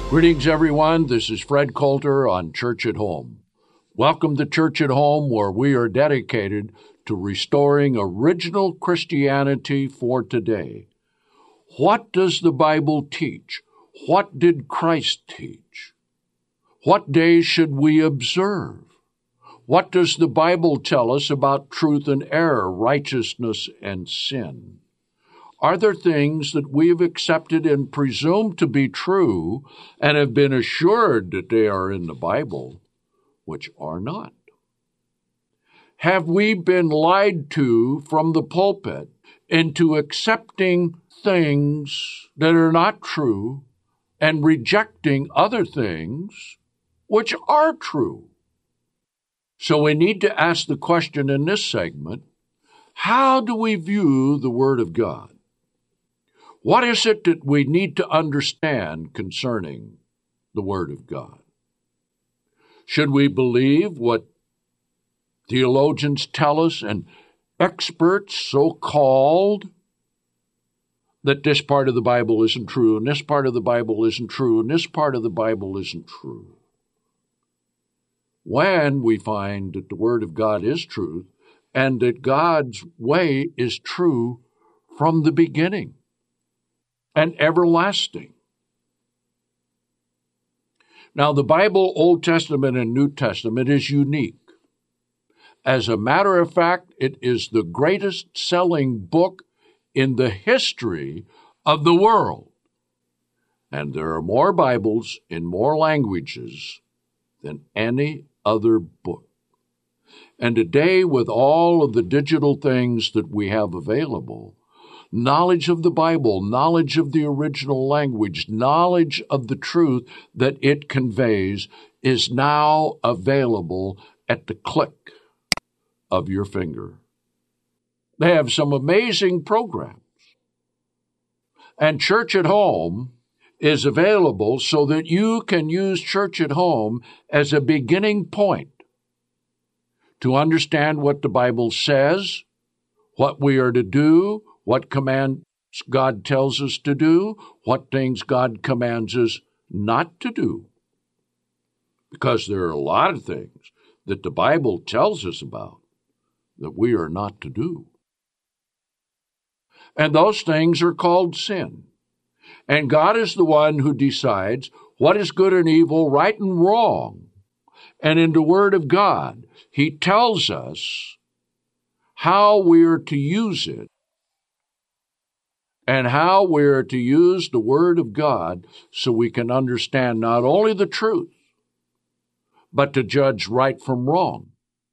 Greetings, everyone. This is Fred Coulter on Church at Home. Welcome to Church at Home, where we are dedicated to restoring original Christianity for today. What does the Bible teach? What did Christ teach? What days should we observe? What does the Bible tell us about truth and error, righteousness and sin? Are there things that we have accepted and presumed to be true and have been assured that they are in the Bible, which are not? Have we been lied to from the pulpit into accepting things that are not true and rejecting other things which are true? So we need to ask the question in this segment, how do we view the Word of God? What is it that we need to understand concerning the Word of God? Should we believe what theologians tell us and experts, so-called, that this part of the Bible isn't true, and this part of the Bible isn't true, and this part of the Bible isn't true? When we find that the Word of God is truth, and that God's way is true from the beginning and everlasting. Now, the Bible, Old Testament and New Testament, is unique. As a matter of fact, it is the greatest selling book in the history of the world. And there are more Bibles in more languages than any other book. And today, with all of the digital things that we have available, knowledge of the Bible, knowledge of the original language, knowledge of the truth that it conveys is now available at the click of your finger. They have some amazing programs. And Church at Home is available so that you can use Church at Home as a beginning point to understand what the Bible says, what we are to do, what commands God tells us to do, what things God commands us not to do. Because there are a lot of things that the Bible tells us about that we are not to do. And those things are called sin. And God is the one who decides what is good and evil, right and wrong. And in the Word of God, He tells us how we are to use it, and how we are to use the Word of God so we can understand not only the truth, but to judge right from wrong,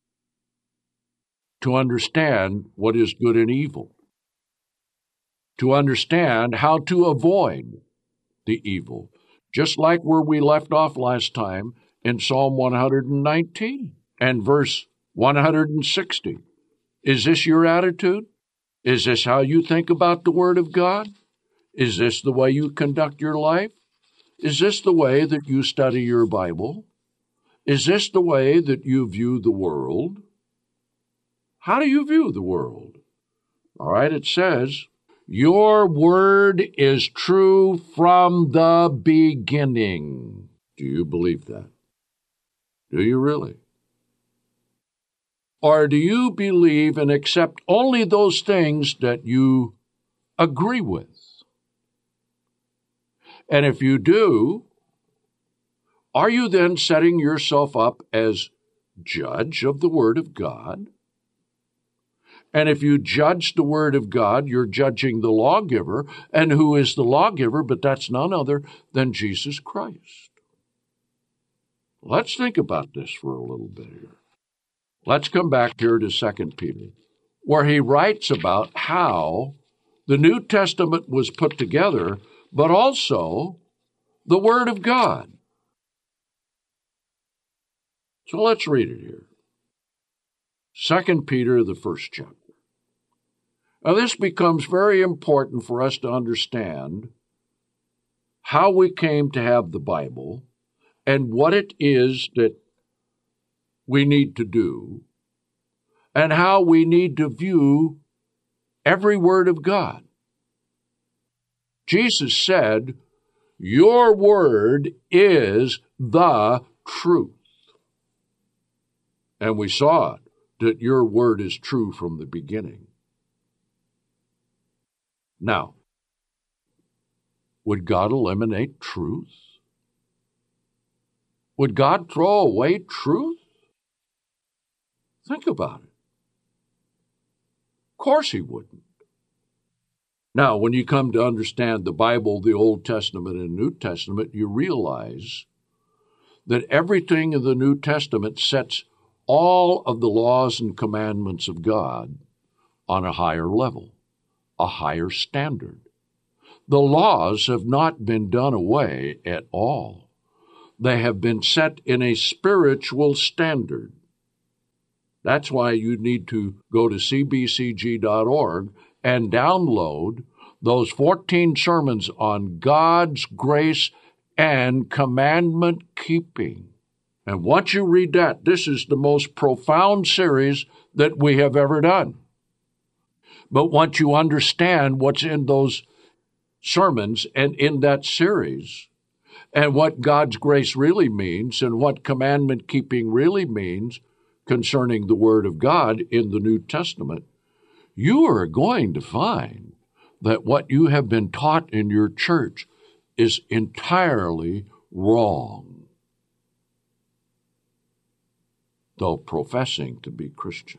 to understand what is good and evil, to understand how to avoid the evil, just like where we left off last time in Psalm 119 and verse 160. Is this your attitude? Is this how you think about the Word of God? Is this the way you conduct your life? Is this the way that you study your Bible? Is this the way that you view the world? How do you view the world? All right, it says, your word is true from the beginning. Do you believe that? Do you really? Or do you believe and accept only those things that you agree with? And if you do, are you then setting yourself up as judge of the Word of God? And if you judge the Word of God, you're judging the lawgiver. And who is the lawgiver? But that's none other than Jesus Christ. Let's think about this for a little bit here. Let's come back here to 2 Peter, where he writes about how the New Testament was put together, but also the Word of God. So let's read it here. 2 Peter, the first chapter. Now this becomes very important for us to understand how we came to have the Bible and what it is that we need to do and how we need to view every word of God. Jesus said Your word is the truth. And we saw that your word is true from the beginning. Now, would God eliminate truth? Would God throw away truth? Think about it. Of course he wouldn't. Now, when you come to understand the Bible, the Old Testament and New Testament, you realize that everything in the New Testament sets all of the laws and commandments of God on a higher level, a higher standard. The laws have not been done away at all. They have been set in a spiritual standard. That's why you need to go to cbcg.org and download those 14 sermons on God's grace and commandment keeping. And once you read that, this is the most profound series that we have ever done. But once you understand what's in those sermons and in that series, and what God's grace really means and what commandment keeping really means concerning the Word of God in the New Testament, you are going to find that what you have been taught in your church is entirely wrong, though professing to be Christian.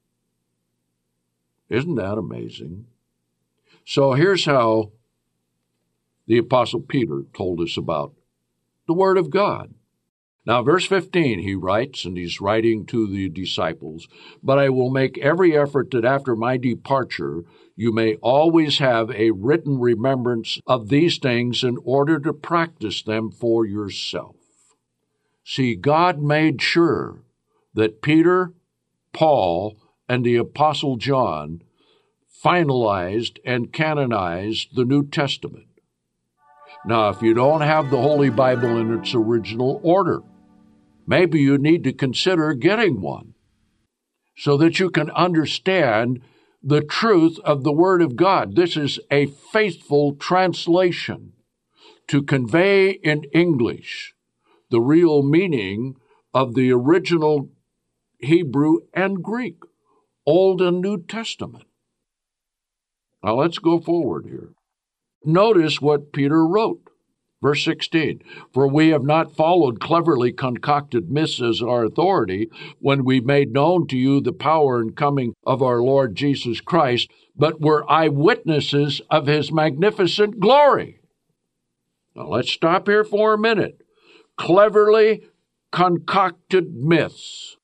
Isn't that amazing? So here's how the Apostle Peter told us about the Word of God. Now, verse 15, he writes, and he's writing to the disciples, "But I will make every effort that after my departure you may always have a written remembrance of these things in order to practice them for yourself." See, God made sure that Peter, Paul, and the Apostle John finalized and canonized the New Testament. Now, if you don't have the Holy Bible in its original order, maybe you need to consider getting one so that you can understand the truth of the Word of God. This is a faithful translation to convey in English the real meaning of the original Hebrew and Greek, Old and New Testament. Now let's go forward here. Notice what Peter wrote. Verse 16, "For we have not followed cleverly concocted myths as our authority when we made known to you the power and coming of our Lord Jesus Christ, but were eyewitnesses of his magnificent glory." Now let's stop here for a minute. Cleverly concocted myths.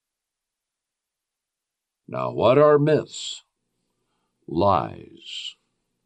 Now, what are myths? Lies.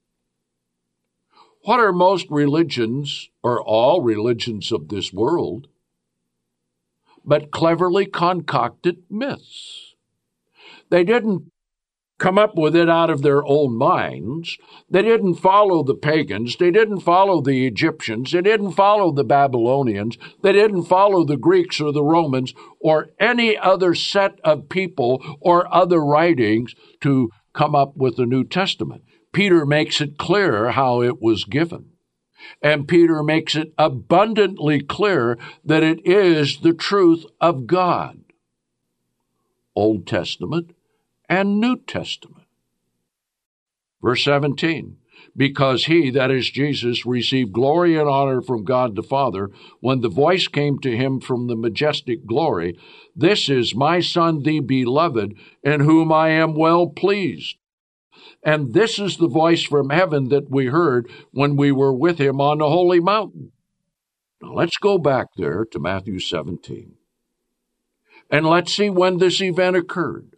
What are most religions, or all religions of this world, but cleverly concocted myths? They didn't come up with it out of their own minds. They didn't follow the pagans. They didn't follow the Egyptians. They didn't follow the Babylonians. They didn't follow the Greeks or the Romans or any other set of people or other writings to come up with the New Testament. Peter makes it clear how it was given. And Peter makes it abundantly clear that it is the truth of God. Old Testament and New Testament. Verse 17, "Because he, that is Jesus, received glory and honor from God the Father, when the voice came to him from the majestic glory, 'This is my Son, the beloved, in whom I am well pleased.' And this is the voice from heaven that we heard when we were with him on the holy mountain." Now let's go back there to Matthew 17. And let's see when this event occurred.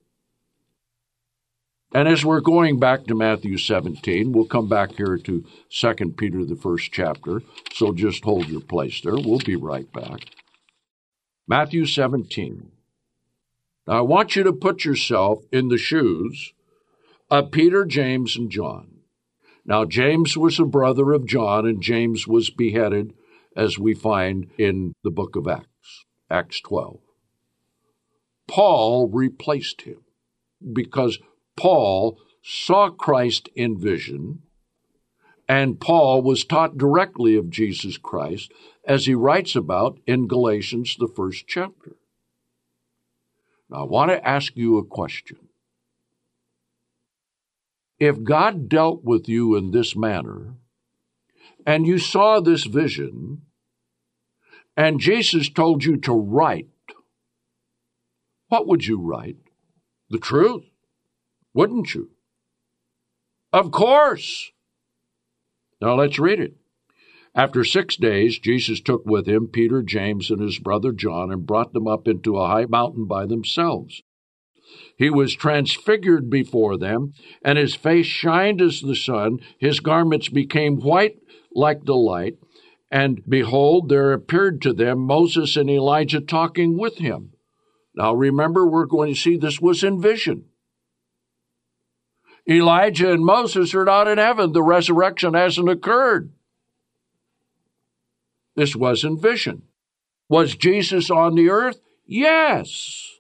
And as we're going back to Matthew 17, we'll come back here to 2 Peter, the first chapter. So just hold your place there. We'll be right back. Matthew 17. Now I want you to put yourself in the shoes of Peter, James, and John. Now, James was a brother of John, and James was beheaded, as we find in the book of Acts, Acts 12. Paul replaced him because Paul saw Christ in vision And Paul was taught directly of Jesus Christ, as he writes about in Galatians, the 1st chapter. Now, I want to ask you a question. If God dealt with you in this manner, and you saw this vision, and Jesus told you to write, what would you write? The truth, wouldn't you? Of course. Now let's read it. After 6 days, Jesus took with him Peter, James, and his brother John, and brought them up into a high mountain by themselves. He was transfigured before them, and his face shined as the sun. His garments became white like the light. And behold, there appeared to them Moses and Elijah talking with him. Now remember, we're going to see this was in vision. Elijah and Moses are not in heaven. The resurrection hasn't occurred. This was in vision. Was Jesus on the earth? Yes.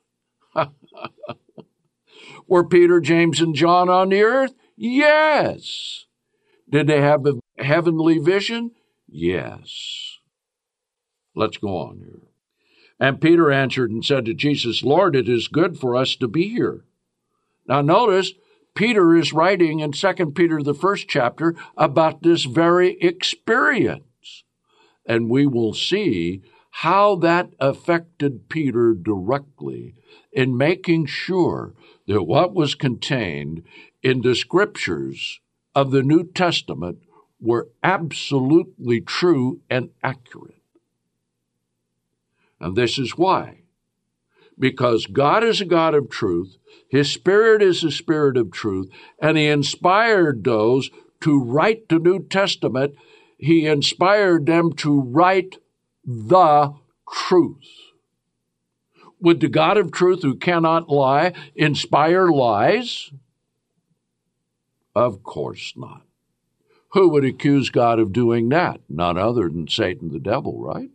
Were Peter, James, and John on the earth? Yes. Did they have a heavenly vision? Yes. Let's go on here. And Peter answered and said to Jesus, Lord, it is good for us to be here. Now notice, Peter is writing in 2 Peter, the 1st chapter, about this very experience. And we will see how that affected Peter directly in making sure that what was contained in the scriptures of the New Testament were absolutely true and accurate. And this is why. Because God is a God of truth, His Spirit is a Spirit of truth, and He inspired those to write the New Testament. He inspired them to write the truth. Would the God of truth, who cannot lie, inspire lies? Of course not. Who would accuse God of doing that? None other than Satan the devil, right?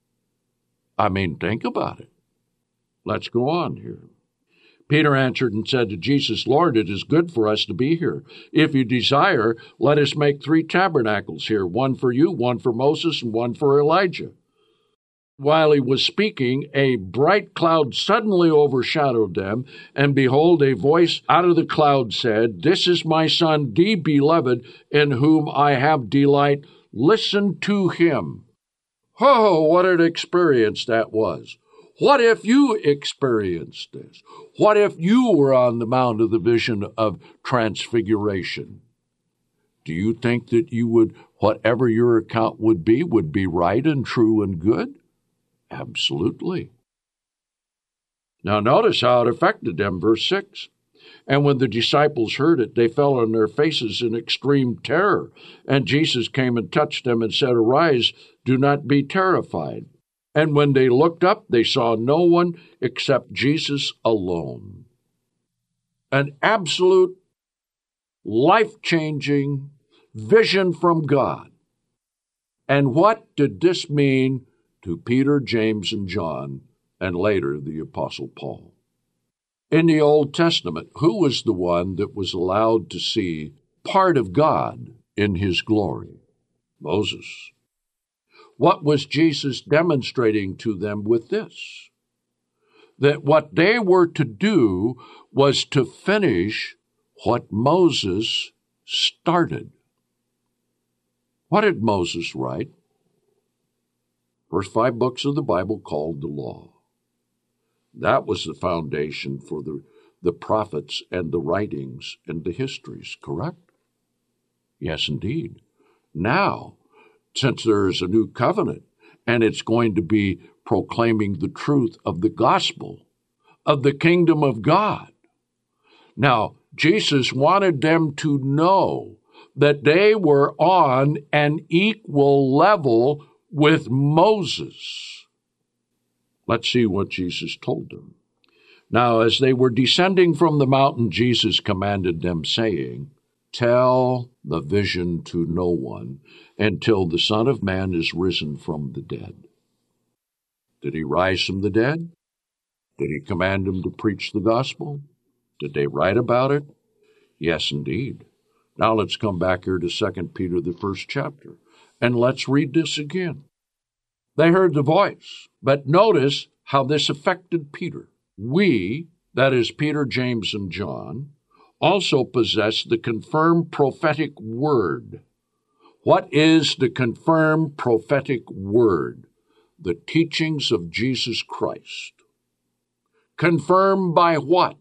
I mean, think about it. Let's go on here. Peter answered and said to Jesus, Lord, it is good for us to be here. If you desire, let us make 3 tabernacles here, one for you, one for Moses, and one for Elijah. While he was speaking, a bright cloud suddenly overshadowed them, and behold, a voice out of the cloud said, This is my Son, the beloved, in whom I have delight. Listen to him. Oh, what an experience that was. What if you experienced this? What if you were on the Mount of the Vision of Transfiguration? Do you think that you would, whatever your account would be right and true and good? Absolutely. Now notice how it affected them, verse 6. And when the disciples heard it, they fell on their faces in extreme terror. And Jesus came and touched them and said, Arise, do not be terrified. And when they looked up, they saw no one except Jesus alone. An absolute, life-changing vision from God. And what did this mean to Peter, James, and John, and later the Apostle Paul? In the Old Testament, who was the one that was allowed to see part of God in His glory? Moses. What was Jesus demonstrating to them with this? That what they were to do was to finish what Moses started. What did Moses write? First 5 books of the Bible called the law. That was the foundation for the prophets and the writings and the histories, correct? Yes, indeed. Now, since there is a new covenant, and it's going to be proclaiming the truth of the gospel, of the kingdom of God. Now, Jesus wanted them to know that they were on an equal level with Moses. Let's see what Jesus told them. Now, as they were descending from the mountain, Jesus commanded them, saying, Tell the vision to no one until the Son of Man is risen from the dead. Did he rise from the dead? Did he command them to preach the gospel? Did they write about it? Yes, indeed. Now let's come back here to 2 Peter, the first chapter, and let's read this again. They heard the voice, but notice how this affected Peter. We, that is Peter, James, and John, also possess the confirmed prophetic word. What is the confirmed prophetic word? The teachings of Jesus Christ. Confirmed by what?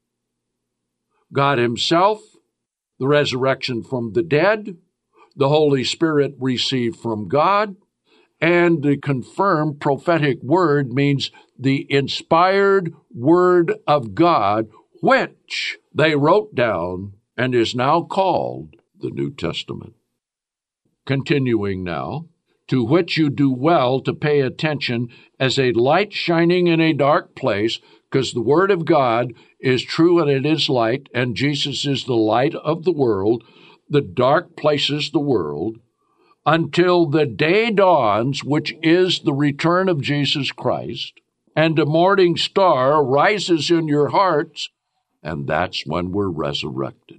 God Himself, the resurrection from the dead, the Holy Spirit received from God, and the confirmed prophetic word means the inspired word of God, which they wrote down and is now called the New Testament. Continuing now, to which you do well to pay attention as a light shining in a dark place, because the Word of God is true and it is light, and Jesus is the light of the world, the dark places the world, until the day dawns, which is the return of Jesus Christ, and a morning star rises in your hearts, and that's when we're resurrected.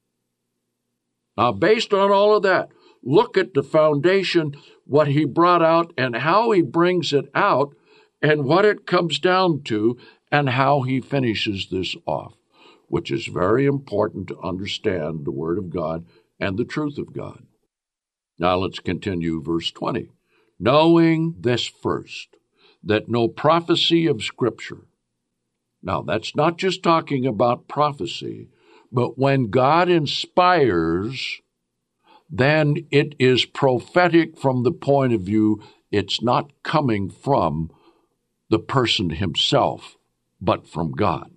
Now, based on all of that, look at the foundation, what he brought out and how he brings it out, and what it comes down to, and how he finishes this off, which is very important to understand the Word of God and the truth of God. Now let's continue verse 20. Knowing this first, that no prophecy of Scripture. Now that's not just talking about prophecy, but when God inspires, then it is prophetic from the point of view it's not coming from the person himself, but from God.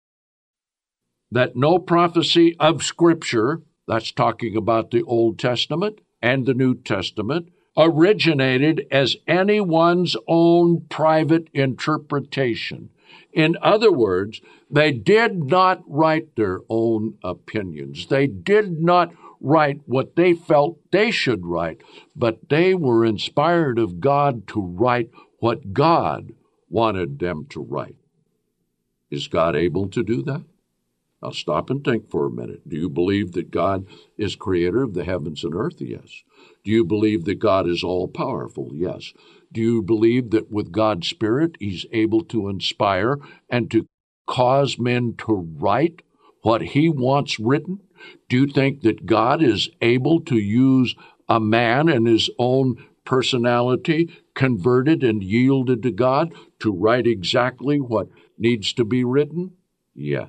That no prophecy of Scripture, that's talking about the Old Testament and the New Testament, originated as anyone's own private interpretation. In other words, they did not write their own opinions. They did not write what they felt they should write, but they were inspired of God to write what God wanted them to write. Is God able to do that? Now stop and think for a minute. Do you believe that God is creator of the heavens and earth? Yes. Do you believe that God is all-powerful? Yes. Do you believe that with God's Spirit, He's able to inspire and to cause men to write what He wants written? Do you think that God is able to use a man and his own personality, converted and yielded to God, to write exactly what needs to be written? Yes.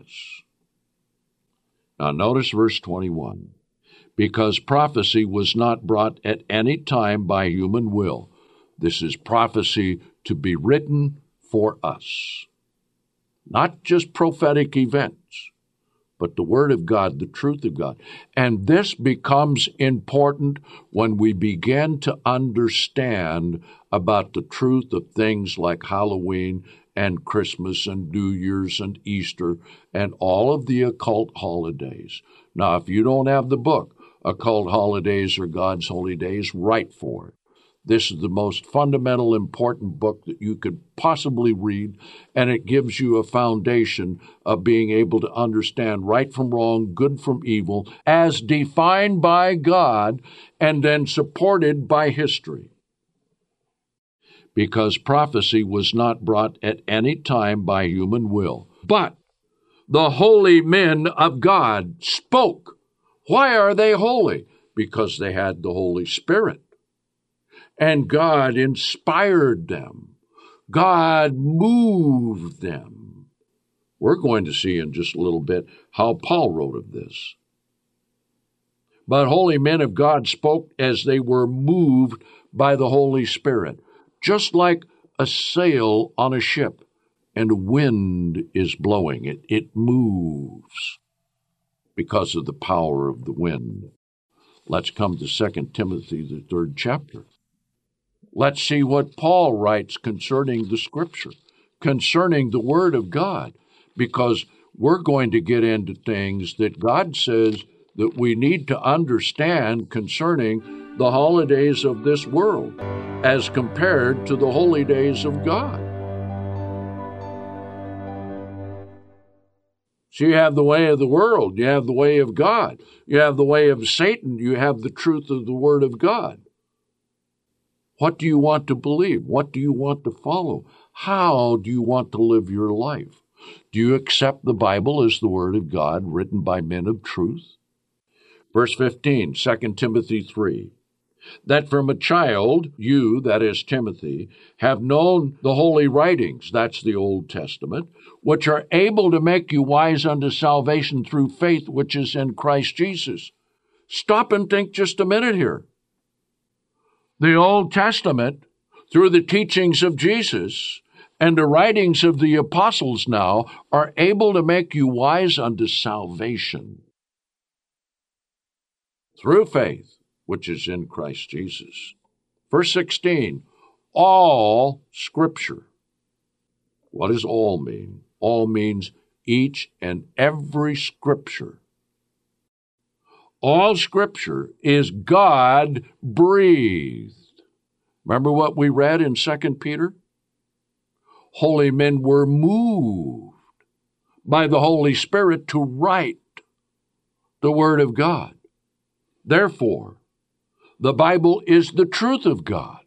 Now notice verse 21. Because prophecy was not brought at any time by human will. This is prophecy to be written for us. Not just prophetic events, but the Word of God, the truth of God. And this becomes important when we begin to understand about the truth of things like Halloween and Christmas and New Year's and Easter and all of the occult holidays. Now, if you don't have the book, Occult Holidays or God's Holy Days, write for it. This is the most fundamental, important book that you could possibly read, and it gives you a foundation of being able to understand right from wrong, good from evil, as defined by God and then supported by history. Because prophecy was not brought at any time by human will, but the holy men of God spoke. Why are they holy? Because they had the Holy Spirit. And God inspired them. God moved them. We're going to see in just a little bit how Paul wrote of this. But holy men of God spoke as they were moved by the Holy Spirit, just like a sail on a ship, and a wind is blowing it. It moves because of the power of the wind. Let's come to 2 Timothy, the 3rd chapter. Let's see what Paul writes concerning the Scripture, concerning the Word of God, because we're going to get into things that God says that we need to understand concerning the holidays of this world as compared to the holy days of God. So you have the way of the world, you have the way of God, you have the way of Satan, you have the truth of the Word of God. What do you want to believe? What do you want to follow? How do you want to live your life? Do you accept the Bible as the Word of God written by men of truth? Verse 15, 2 Timothy 3. That from a child, you, that is Timothy, have known the holy writings, that's the Old Testament, which are able to make you wise unto salvation through faith which is in Christ Jesus. Stop and think just a minute here. The Old Testament, through the teachings of Jesus and the writings of the apostles now, are able to make you wise unto salvation through faith which is in Christ Jesus. Verse 16, all Scripture. What does all mean? All means each and every Scripture. All Scripture is God-breathed. Remember what we read in 2 Peter? Holy men were moved by the Holy Spirit to write the Word of God. Therefore, the Bible is the truth of God.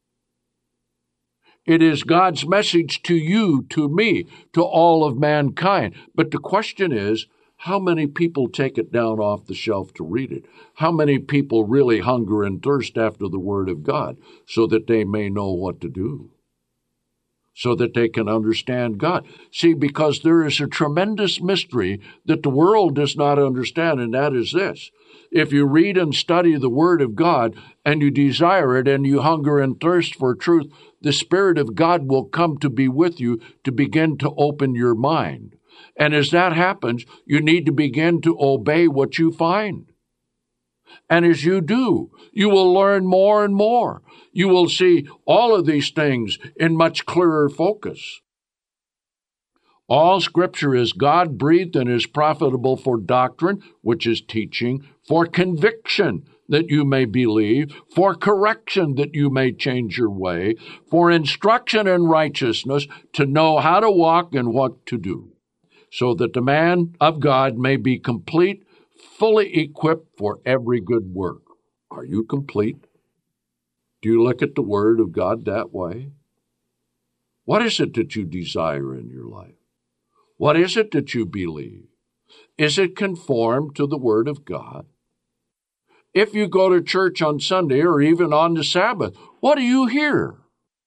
It is God's message to you, to me, to all of mankind. But the question is, how many people take it down off the shelf to read it? How many people really hunger and thirst after the Word of God so that they may know what to do? So that they can understand God. See, because there is a tremendous mystery that the world does not understand, and that is this. If you read and study the Word of God, and you desire it, and you hunger and thirst for truth, the Spirit of God will come to be with you to begin to open your mind. And as that happens, you need to begin to obey what you find. And as you do, you will learn more and more. You will see all of these things in much clearer focus. All Scripture is God-breathed and is profitable for doctrine, which is teaching, for conviction, that you may believe, for correction, that you may change your way, for instruction in righteousness, to know how to walk and what to do, so that the man of God may be complete, fully equipped for every good work. Are you complete? Do you look at the Word of God that way? What is it that you desire in your life? What is it that you believe? Is it conformed to the Word of God? If you go to church on Sunday or even on the Sabbath, what do you hear?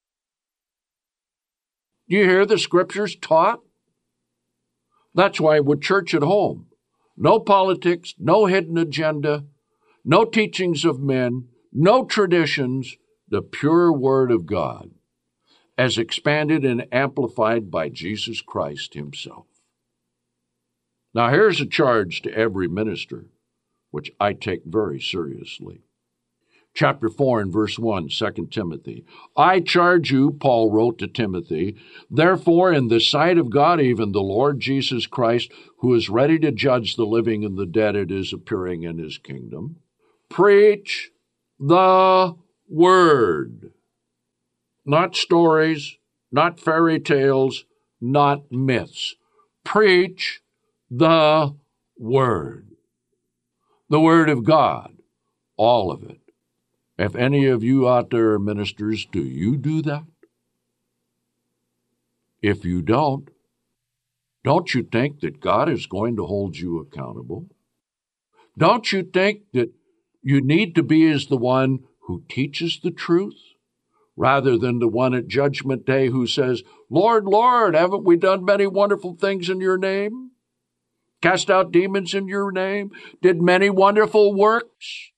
Do you hear the Scriptures taught? That's why with Church at Home, no politics, no hidden agenda, no teachings of men, no traditions, the pure Word of God, as expanded and amplified by Jesus Christ himself. Now here's a charge to every minister, which I take very seriously. Chapter 4 and verse 1, 2 Timothy. I charge you, Paul wrote to Timothy, therefore in the sight of God, even the Lord Jesus Christ, who is ready to judge the living and the dead at his appearing in his kingdom, preach the Word. Not stories, not fairy tales, not myths. Preach the Word. The Word of God, all of it. If any of you out there are ministers, do you do that? If you don't you think that God is going to hold you accountable? Don't you think that you need to be as the one who teaches the truth, rather than the one at Judgment Day who says, Lord, Lord, haven't we done many wonderful things in your name? Cast out demons in your name? Did many wonderful works?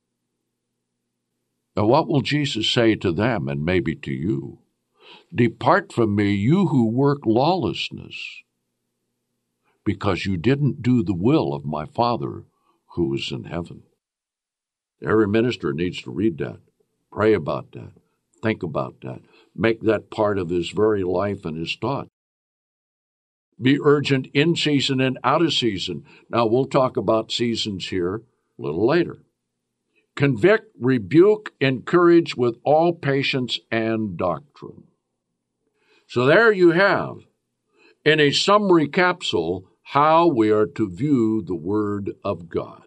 Now, what will Jesus say to them and maybe to you? Depart from me, you who work lawlessness, because you didn't do the will of my Father who is in heaven. Every minister needs to read that, pray about that, think about that, make that part of his very life and his thought. Be urgent in season and out of season. Now, we'll talk about seasons here a little later. Convict, rebuke, encourage with all patience and doctrine. So there you have, in a summary capsule, how we are to view the Word of God.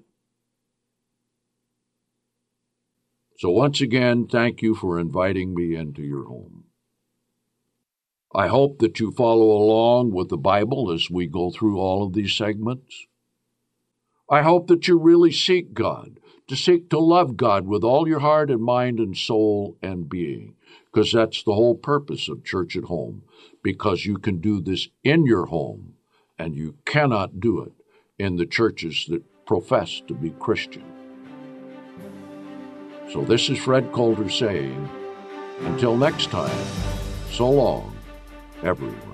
So once again, thank you for inviting me into your home. I hope that you follow along with the Bible as we go through all of these segments. I hope that you really seek God, to seek to love God with all your heart and mind and soul and being, because that's the whole purpose of Church at Home, because you can do this in your home, and you cannot do it in the churches that profess to be Christian. So this is Fred Coulter saying, until next time, so long, everyone.